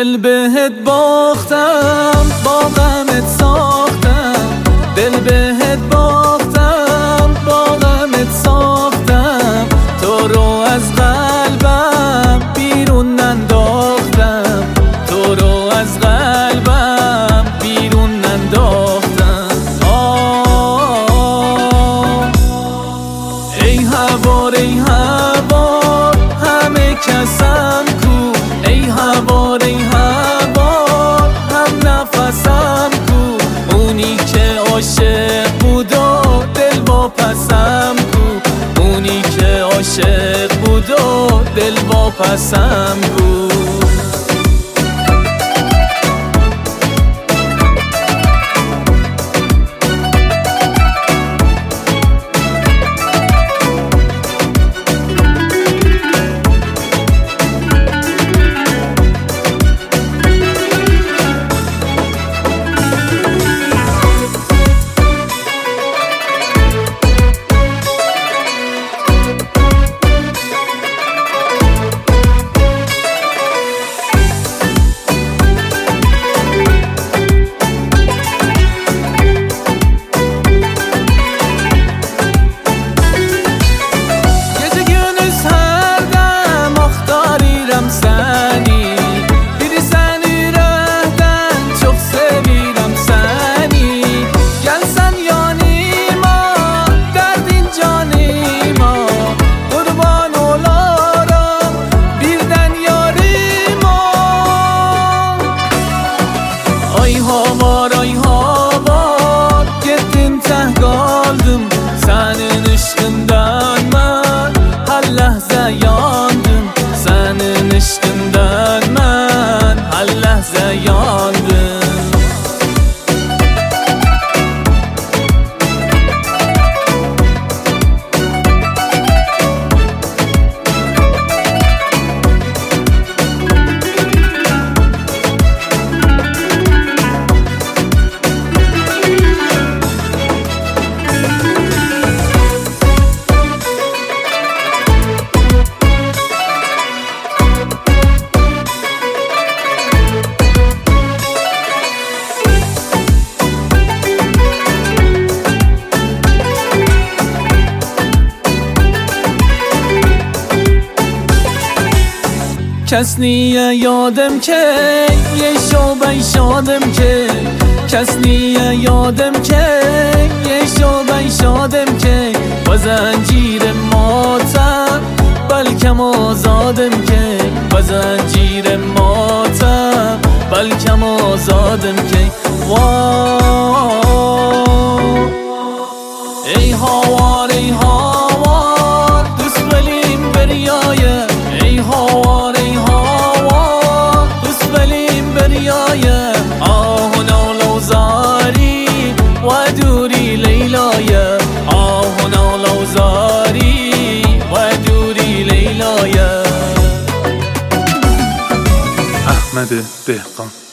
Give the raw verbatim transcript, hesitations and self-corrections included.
دل بهت باختم، با غمت ساختم. دل بهت باختم، با غمت ساختم. تو رو از قلبم بیرون ننداختم. تو رو از قلبم بیرون ننداختم. آه ای هوار ای هوار همه کسم کو. ای هوار ای هوار هم نفسم کو. اونی که عاشق بود و دل واپسم کو. اونی که عاشق بود و دل واپسم کو. Ay havar ay havar gittin teh kaldım. Senin ışkından ben her lahze yandım. Senin ışkından ben her lahze yandım. کس نیه یادم که یه شوبه شادم که. کس نیه یادم که یه شوبه شادم که. با زنجیر ماتم بلکم آزادم که. با زنجیر ماتم بلکم آزادم که. وای ای هوار ای هوار دوست بلیم بریایه. ای هوار ای هوار دوست بلیم بریایه. آه نالو زاری و دوری لیلایه. آه نالو زاری و دوری لیلایه. احمد دهقان.